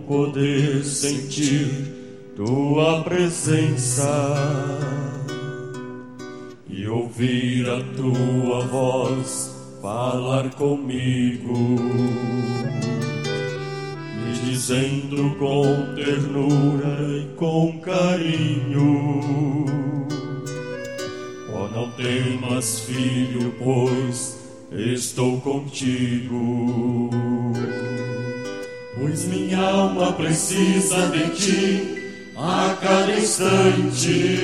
poder sentir tua presença e ouvir a tua voz falar comigo, me dizendo com ternura e com carinho: oh, não temas, filho, pois estou contigo. Pois minha alma precisa de ti a cada instante.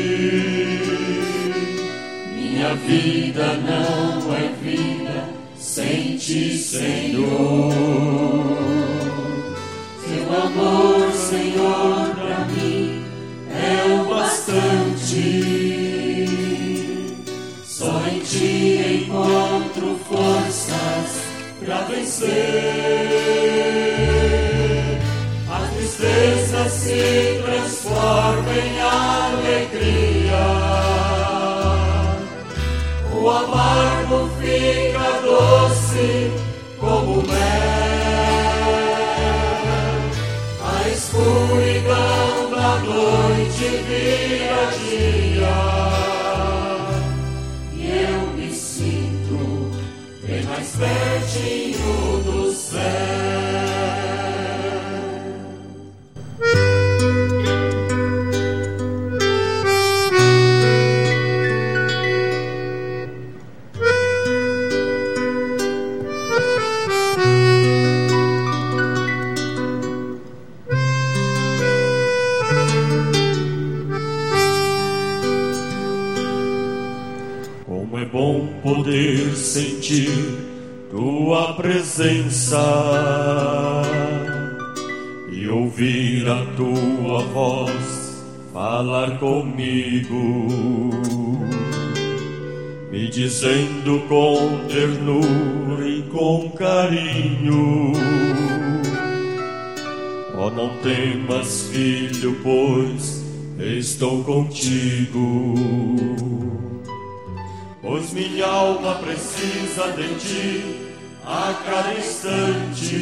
Minha vida não é vida sem ti, Senhor. Teu amor, Senhor, pra mim é o bastante. Só em ti encontro forças pra vencer. A tristeza se transforma em alegria, o amargo fica doce como mel, a escuridão da noite vira dia, e eu me sinto bem mais pertinho do céu. Como é bom poder sentir tua presença e ouvir a tua voz falar comigo, me dizendo com ternura e com carinho: oh, não temas, filho, pois estou contigo. Pois minha alma precisa de ti a cada instante.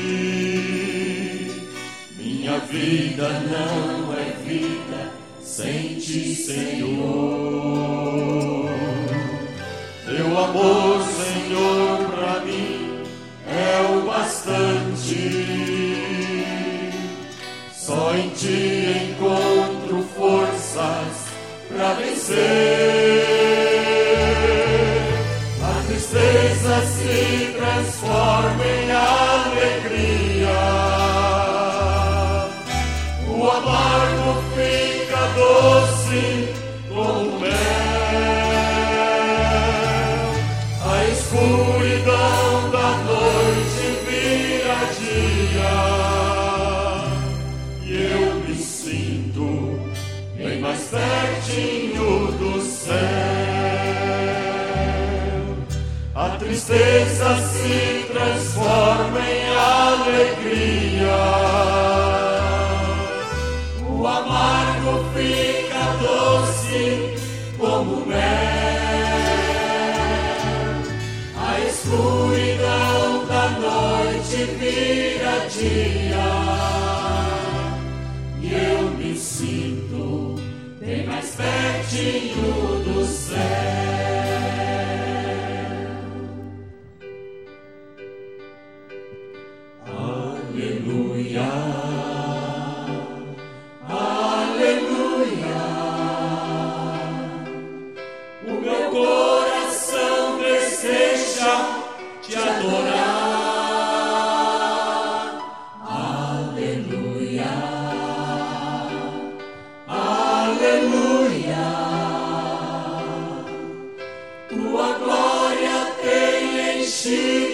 Minha vida não é vida sem ti, Senhor. Teu amor, Senhor, pra mim é o bastante. Só em ti encontro forças pra vencer. A tristeza se transforma em alegria, o amargo fica doce como mel, a escuridão da noite vira dia, e eu me sinto bem mais pertinho do céu. A tristeza se transforma em alegria, o amargo fica doce como mel, a escuridão da noite vira dia, e eu me sinto bem mais pertinho do céu. Aleluia, aleluia, o meu coração deseja te adorar. Aleluia, aleluia, tua glória tem enchido